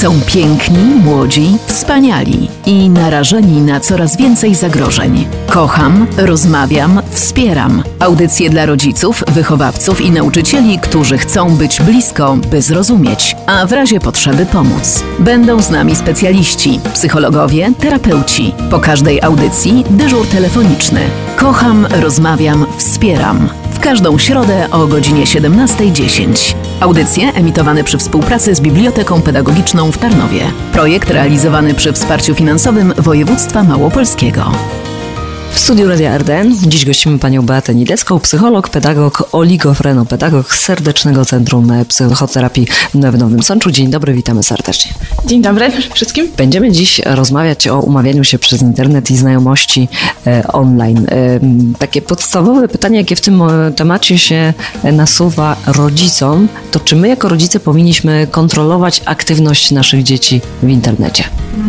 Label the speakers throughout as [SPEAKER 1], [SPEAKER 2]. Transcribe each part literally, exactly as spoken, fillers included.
[SPEAKER 1] Są piękni, młodzi, wspaniali i narażeni na coraz więcej zagrożeń. Kocham, rozmawiam, wspieram. Audycje dla rodziców, wychowawców i nauczycieli, którzy chcą być blisko, by zrozumieć, a w razie potrzeby pomóc. Będą z nami specjaliści, psychologowie, terapeuci. Po każdej audycji dyżur telefoniczny. Kocham, rozmawiam, wspieram. W każdą środę o godzinie siedemnasta dziesięć. Audycje emitowane przy współpracy z Biblioteką Pedagogiczną w Tarnowie. Projekt realizowany przy wsparciu finansowym Województwa Małopolskiego.
[SPEAKER 2] W studiu Radia R D N dziś gościmy panią Beatę Nilecką, psycholog, pedagog, oligofrenopedagog z Serdecznego Centrum Psychoterapii w Nowym Sączu. Dzień dobry, witamy serdecznie.
[SPEAKER 3] Dzień dobry wszystkim.
[SPEAKER 2] Będziemy dziś rozmawiać o umawianiu się przez internet i znajomości e, online. E, takie podstawowe pytanie, jakie w tym temacie się nasuwa rodzicom, to czy my jako rodzice powinniśmy kontrolować aktywność naszych dzieci w internecie?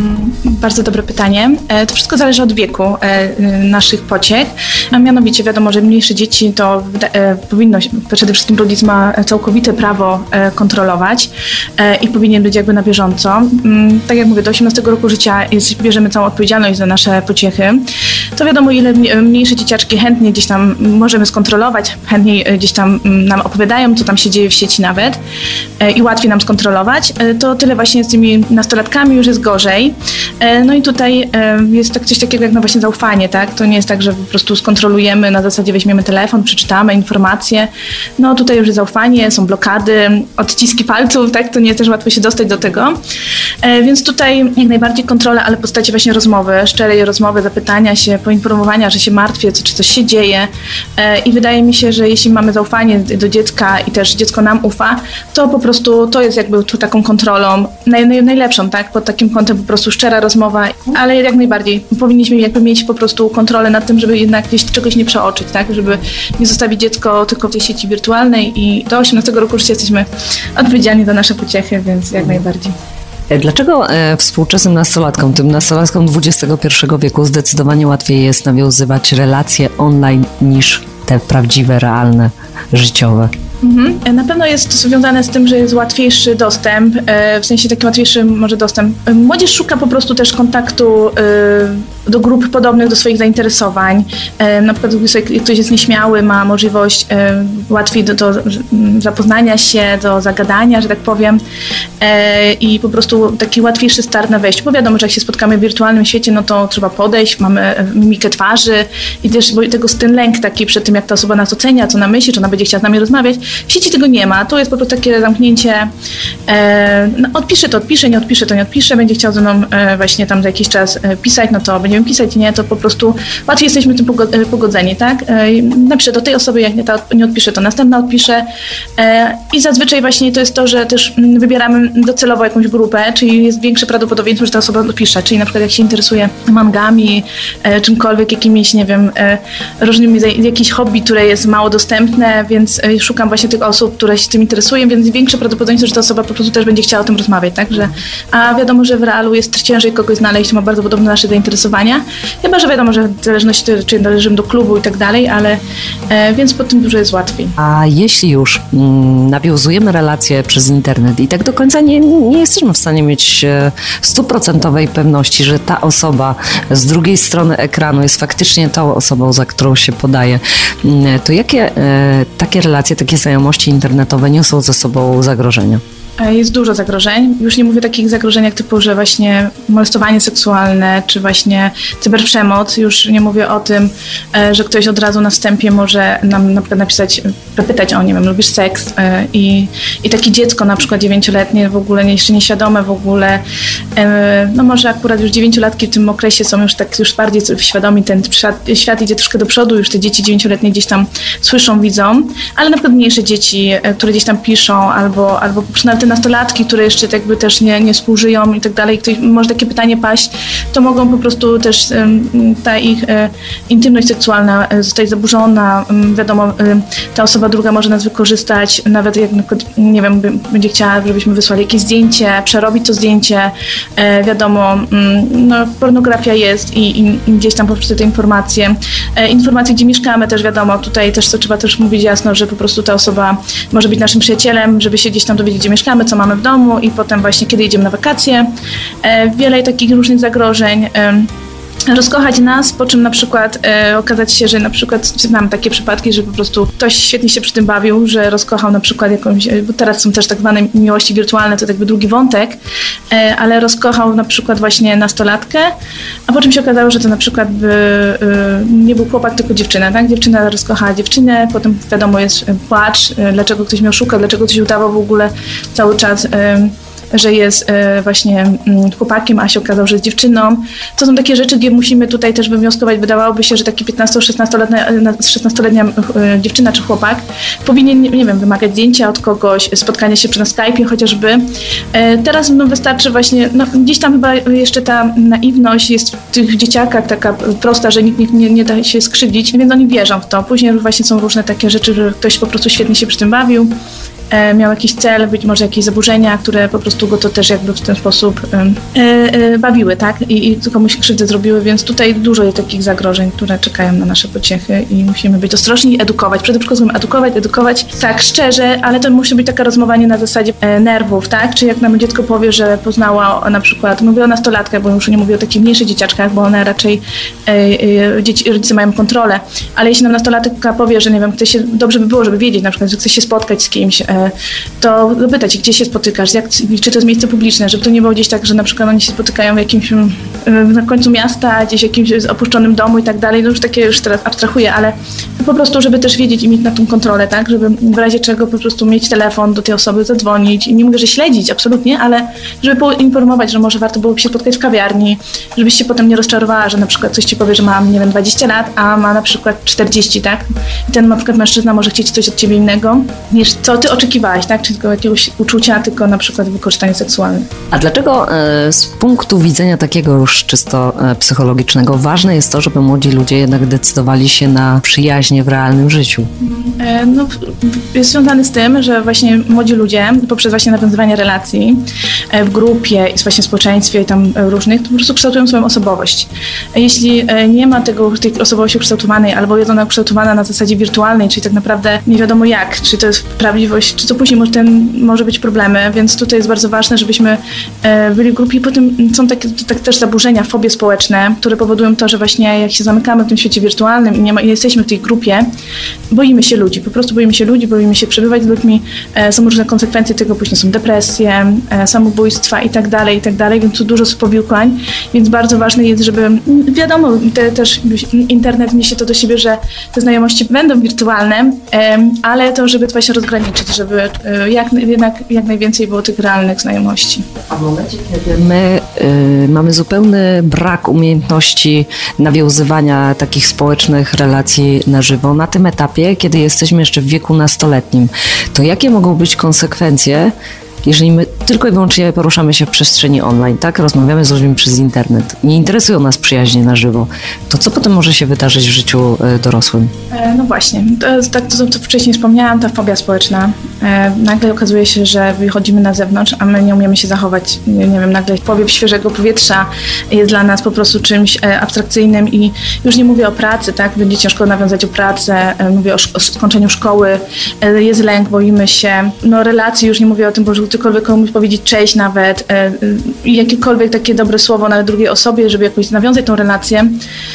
[SPEAKER 3] Bardzo dobre pytanie. To wszystko zależy od wieku naszych pociech. A mianowicie wiadomo, że mniejsze dzieci to powinno, przede wszystkim rodzic ma całkowite prawo kontrolować i powinien być jakby na bieżąco. Tak jak mówię, do osiemnastego roku życia jest, bierzemy całą odpowiedzialność za nasze pociechy. To wiadomo, ile mniejsze dzieciaczki chętnie gdzieś tam możemy skontrolować, chętniej gdzieś tam nam opowiadają, co tam się dzieje w sieci nawet i łatwiej nam skontrolować. To tyle właśnie z tymi nastolatkami już jest gorzej. No i tutaj jest tak coś takiego jak no właśnie zaufanie, tak? To nie jest tak, że po prostu skontrolujemy, na zasadzie weźmiemy telefon, przeczytamy informacje. No tutaj już jest zaufanie, są blokady, odciski palców, tak? To nie jest też łatwo się dostać do tego. Więc tutaj jak najbardziej kontrola, ale w postaci właśnie rozmowy, szczerej rozmowy, zapytania się, poinformowania, że się martwię, czy coś się dzieje. I wydaje mi się, że jeśli mamy zaufanie do dziecka i też dziecko nam ufa, to po prostu to jest jakby tu taką kontrolą naj, naj, najlepszą, tak? Pod takim kątem po prostu szczera rozmowa, ale jak najbardziej powinniśmy jakby mieć po prostu kontrolę nad tym, żeby jednak gdzieś czegoś nie przeoczyć, tak? Żeby nie zostawić dziecko tylko w tej sieci wirtualnej i do osiemnastego roku życia jesteśmy odpowiedzialni za nasze pociechy, więc jak najbardziej.
[SPEAKER 2] Dlaczego e, współczesnym nastolatkom, tym nastolatkom dwudziestego pierwszego wieku zdecydowanie łatwiej jest nawiązywać relacje online niż te prawdziwe, realne, życiowe?
[SPEAKER 3] Mhm. Na pewno jest to związane z tym, że jest łatwiejszy dostęp, w sensie taki łatwiejszy może dostęp. Młodzież szuka po prostu też kontaktu do grup podobnych do swoich zainteresowań. Na przykład ktoś jest nieśmiały, ma możliwość łatwiej do, do zapoznania się, do zagadania, że tak powiem, i po prostu taki łatwiejszy start na wejściu. Bo wiadomo, że jak się spotkamy w wirtualnym świecie, no to trzeba podejść, mamy mimikę twarzy i też bo tego ten lęk taki przed tym, jak ta osoba nas ocenia, co ona myśli, czy ona będzie chciała z nami rozmawiać. W sieci tego nie ma. To jest po prostu takie zamknięcie. E, no, odpiszę to, odpiszę, nie odpiszę to, nie odpiszę. Będzie chciał ze mną e, właśnie tam za jakiś czas e, pisać, no to będziemy pisać, nie, to po prostu łatwiej jesteśmy tym pogodzeni, tak? E, napiszę do tej osoby, jak nie, ta, nie odpiszę, to następna odpiszę. E, I zazwyczaj właśnie to jest to, że też wybieramy docelowo jakąś grupę, czyli jest większe prawdopodobieństwo, że ta osoba odpisze. Czyli na przykład jak się interesuje mangami, e, czymkolwiek, jakimiś, nie wiem, e, różnymi, jakieś hobby, które jest mało dostępne, więc e, szukam właśnie tych osób, które się tym interesują, więc większe prawdopodobieństwo, że ta osoba po prostu też będzie chciała o tym rozmawiać, tak? Że, a wiadomo, że w realu jest ciężej kogoś znaleźć, ma bardzo podobne nasze zainteresowania. Chyba, że wiadomo, że w zależności czy należymy do klubu i tak dalej, ale e, więc pod tym dużo jest łatwiej.
[SPEAKER 2] A jeśli już mm, nawiązujemy relacje przez internet i tak do końca nie, nie jesteśmy w stanie mieć stuprocentowej pewności, że ta osoba z drugiej strony ekranu jest faktycznie tą osobą, za którą się podaje, to jakie e, takie relacje, takie znajomości internetowe niosą ze sobą zagrożenia?
[SPEAKER 3] Jest dużo zagrożeń. Już nie mówię o takich zagrożeniach typu, że właśnie molestowanie seksualne, czy właśnie cyberprzemoc. Już nie mówię o tym, że ktoś od razu na wstępie może nam na przykład napisać, zapytać o, nie wiem, lubisz seks? I, i takie dziecko na przykład dziewięcioletnie, w ogóle jeszcze nieświadome w ogóle, no może akurat już dziewięciolatki w tym okresie są już tak już bardziej świadomi, ten świat, świat idzie troszkę do przodu, już te dzieci dziewięcioletnie gdzieś tam słyszą, widzą, ale na przykład mniejsze dzieci, które gdzieś tam piszą, albo, albo przynajmniej te nastolatki, które jeszcze jakby też nie, nie współżyją i tak dalej, ktoś może takie pytanie paść, to mogą po prostu też um, ta ich e, intymność seksualna zostać zaburzona. Um, wiadomo, um, ta osoba druga może nas wykorzystać, nawet jak na przykład, nie wiem, będzie chciała, żebyśmy wysłali jakieś zdjęcie, przerobić to zdjęcie. E, wiadomo, um, no, pornografia jest i, i, i gdzieś tam po prostu te informacje. E, informacje, gdzie mieszkamy też wiadomo, tutaj też to trzeba też mówić jasno, że po prostu ta osoba może być naszym przyjacielem, żeby się gdzieś tam dowiedzieć, gdzie mieszkamy, czytamy, co mamy w domu i potem właśnie, kiedy jedziemy na wakacje. Wiele takich różnych zagrożeń. Rozkochać nas, po czym na przykład e, okazać się, że na przykład mam takie przypadki, że po prostu ktoś świetnie się przy tym bawił, że rozkochał na przykład jakąś, bo teraz są też tak zwane miłości wirtualne, to jakby drugi wątek, e, ale rozkochał na przykład właśnie nastolatkę, a po czym się okazało, że to na przykład by, e, nie był chłopak, tylko dziewczyna, tak? Dziewczyna rozkochała dziewczynę, potem wiadomo jest płacz, e, dlaczego ktoś miał szukać, dlaczego ktoś udawał w ogóle cały czas e, że jest e, właśnie m, chłopakiem, a się okazało, że jest dziewczyną. To są takie rzeczy, gdzie musimy tutaj też wywnioskować. Wydawałoby się, że taki piętnasto-szesnastoletnia e, dziewczyna czy chłopak powinien, nie, nie wiem, wymagać zdjęcia od kogoś, spotkania się na Skype'ie chociażby. E, teraz no, wystarczy właśnie, no, gdzieś tam chyba jeszcze ta naiwność jest w tych dzieciakach taka prosta, że nikt nie, nie, nie da się skrzywdzić, więc oni wierzą w to. Później właśnie są różne takie rzeczy, że ktoś po prostu świetnie się przy tym bawił. Miał jakiś cel, być może jakieś zaburzenia, które po prostu go to też jakby w ten sposób e, e, bawiły, tak? I, i komuś krzywdę zrobiły, więc tutaj dużo jest takich zagrożeń, które czekają na nasze pociechy i musimy być ostrożni i edukować. Przede wszystkim edukować, edukować tak szczerze, ale to musi być taka rozmowa nie na zasadzie e, nerwów, tak? Czy jak nam dziecko powie, że poznała na przykład, mówię o nastolatkach, bo już nie mówię o takich mniejszych dzieciaczkach, bo one raczej e, e, dzieci, rodzice mają kontrolę, ale jeśli nam nastolatka powie, że nie wiem, chce się, dobrze by było, żeby wiedzieć na przykład, że chce się spotkać z kimś, e, to zapytać, gdzie się spotykasz, jak, czy to jest miejsce publiczne, żeby to nie było gdzieś tak, że na przykład oni się spotykają w jakimś na końcu miasta, gdzieś w jakimś opuszczonym domu i tak dalej, no już takie już teraz abstrahuję, ale po prostu, żeby też wiedzieć i mieć na tą kontrolę, tak, żeby w razie czego po prostu mieć telefon do tej osoby, zadzwonić i nie mówię, że śledzić, absolutnie, ale żeby poinformować, że może warto byłoby się spotkać w kawiarni, żebyś się potem nie rozczarowała, że na przykład coś ci powie, że mam, nie wiem, dwadzieścia lat, a ma na przykład czterdzieści, tak, i ten na przykład mężczyzna może chcieć coś od ciebie innego, niż co ty oczekiwałaś, tak, czy tylko jakiegoś uczucia, tylko na przykład wykorzystanie seksualne.
[SPEAKER 2] A dlaczego e, z punktu widzenia takiego już czysto e, psychologicznego ważne jest to, żeby młodzi ludzie jednak decydowali się na przyjaźnie w realnym życiu?
[SPEAKER 3] E, no, jest związany z tym, że właśnie młodzi ludzie poprzez właśnie nawiązywanie relacji e, w grupie i właśnie w społeczeństwie i tam e, różnych, to po prostu kształtują swoją osobowość. E, jeśli e, nie ma tego, tej osobowości ukształtowanej albo jest ona ukształtowana na zasadzie wirtualnej, czyli tak naprawdę nie wiadomo jak, czy to jest prawdziwość, czy to później może, ten, może być problemy, więc tutaj jest bardzo ważne, żebyśmy e, byli w grupie i potem są takie tak też zaburzenia, fobie społeczne, które powodują to, że właśnie jak się zamykamy w tym świecie wirtualnym i nie, ma, nie jesteśmy w tej grupie, boimy się ludzi, po prostu boimy się ludzi, boimy się przebywać z ludźmi, e, są różne konsekwencje tego, później są depresje, e, samobójstwa i tak dalej, i tak dalej, więc tu dużo powikłań, więc bardzo ważne jest, żeby, wiadomo, te, też internet niesie to do siebie, że te znajomości będą wirtualne, e, ale to, żeby to się rozgraniczyć, żeby e, jak, jednak, jak najwięcej było tych realnych znajomości.
[SPEAKER 2] A w momencie, kiedy my y, mamy zupełny brak umiejętności nawiązywania takich społecznych relacji na żywo, na tym etapie, kiedy jesteśmy jeszcze w wieku nastoletnim, to jakie mogą być konsekwencje, jeżeli my tylko i wyłącznie poruszamy się w przestrzeni online, tak? Rozmawiamy z ludźmi przez internet, nie interesują nas przyjaźnie na żywo, to co potem może się wydarzyć w życiu dorosłym? E,
[SPEAKER 3] no właśnie, to jest, tak to, to wcześniej wspomniałam, ta fobia społeczna. E, nagle okazuje się, że wychodzimy na zewnątrz, a my nie umiemy się zachować. Nie, nie wiem, nagle powiew świeżego powietrza jest dla nas po prostu czymś e, abstrakcyjnym i już nie mówię o pracy, tak? Będzie ciężko nawiązać o pracę, e, mówię o, sz- o skończeniu szkoły, e, jest lęk, boimy się, no relacji, już nie mówię o tym, bo ktokolwiek komuś powiedzieć cześć nawet, e, jakiekolwiek takie dobre słowo na drugiej osobie, żeby jakoś nawiązać tą relację,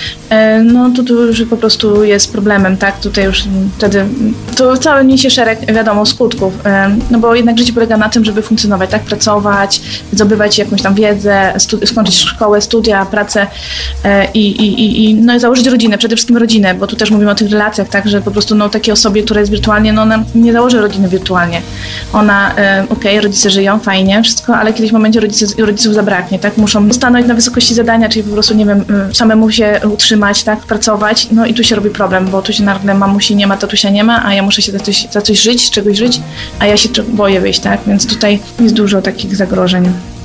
[SPEAKER 3] e, no to tu już po prostu jest problemem, tak? Tutaj już wtedy to cały niesie szereg, wiadomo, skutków, e, no bo jednak życie polega na tym, żeby funkcjonować, tak? Pracować, zdobywać jakąś tam wiedzę, studi- skończyć szkołę, studia, pracę e, i, i, i, no i założyć rodzinę, przede wszystkim rodzinę, bo tu też mówimy o tych relacjach, tak? Że po prostu no takiej osobie, która jest wirtualnie, no ona nie założy rodziny wirtualnie. Ona, e, okej, okay, rodzice żyją, fajnie, wszystko, ale kiedyś w momencie rodziców, rodziców zabraknie, tak? Muszą stanąć na wysokości zadania, czyli po prostu, nie wiem, samemu się utrzymać, tak? Pracować, no i tu się robi problem, bo tu się nagle mamusi nie ma, tatusia nie ma, a ja muszę się za coś, za coś żyć, z czegoś żyć, a ja się boję wyjść, tak? Więc tutaj jest dużo takich zagrożeń.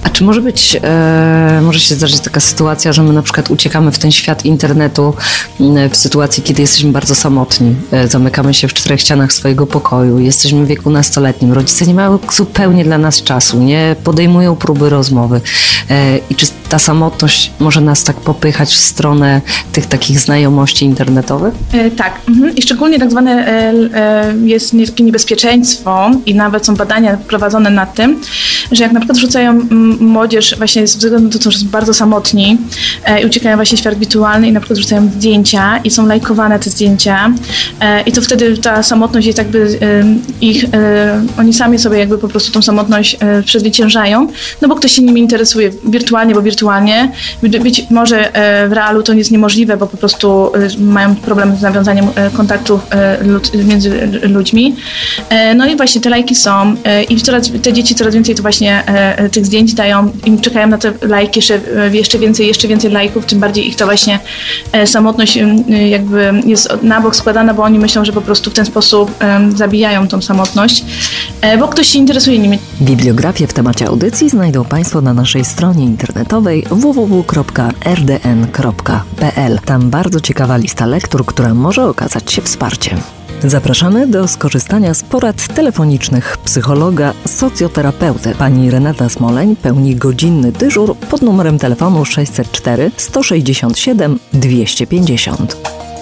[SPEAKER 2] A czy może być, e, może się zdarzyć taka sytuacja, że my na przykład uciekamy w ten świat internetu e, w sytuacji, kiedy jesteśmy bardzo samotni, e, zamykamy się w czterech ścianach swojego pokoju, jesteśmy w wieku nastoletnim, rodzice nie mają zupełnie dla nas czasu, nie podejmują próby rozmowy. E, I czy ta samotność może nas tak popychać w stronę tych takich znajomości internetowych?
[SPEAKER 3] E, tak. Mhm. I szczególnie tak zwane e, e, jest takie niebezpieczeństwo i nawet są badania prowadzone nad tym, że jak na przykład rzucają m, młodzież właśnie z względu na to, że są bardzo samotni e, i uciekają właśnie w świat wirtualny i na przykład rzucają zdjęcia i są lajkowane te zdjęcia e, i to wtedy ta samotność jest jakby e, ich, e, oni sami sobie jakby po prostu tą samotność e, przezwyciężają, no bo ktoś się nimi interesuje wirtualnie, bo wirtualnie, być może e, w realu to jest niemożliwe, bo po prostu e, mają problem z nawiązaniem e, kontaktów e, lud, między ludźmi. E, no i właśnie te lajki są e, i coraz, te dzieci coraz więcej to właśnie e, tych zdjęć dają i czekają na te lajki, jeszcze, jeszcze więcej, jeszcze więcej lajków, tym bardziej ich to właśnie e, samotność e, jakby jest na bok składana, bo oni myślą, że po prostu w ten sposób e, zabijają tą samotność, e, bo ktoś się interesuje nimi.
[SPEAKER 1] Bibliografię w temacie audycji znajdą Państwo na naszej stronie internetowej w w w kropka r d n kropka p l. Tam bardzo ciekawa lista lektur, która może okazać się wsparciem. Zapraszamy do skorzystania z porad telefonicznych psychologa, socjoterapeuty. Pani Renata Smoleń pełni godzinny dyżur pod numerem telefonu sześćset cztery sto sześćdziesiąt siedem dwieście pięćdziesiąt.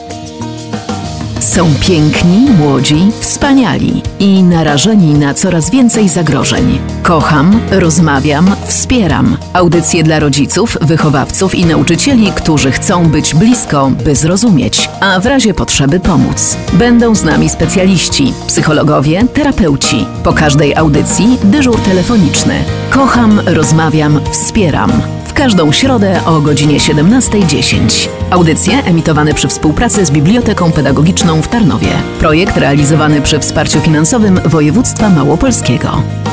[SPEAKER 1] Są piękni, młodzi, wspaniali i narażeni na coraz więcej zagrożeń. Kocham, rozmawiam, wspieram. Audycje dla rodziców, wychowawców i nauczycieli, którzy chcą być blisko, by zrozumieć, a w razie potrzeby pomóc. Będą z nami specjaliści, psychologowie, terapeuci. Po każdej audycji dyżur telefoniczny. Kocham, rozmawiam, wspieram. W każdą środę o godzinie siedemnasta dziesięć. Audycje emitowane przy współpracy z Biblioteką Pedagogiczną w Tarnowie. Projekt realizowany przy wsparciu finansowym województwa małopolskiego.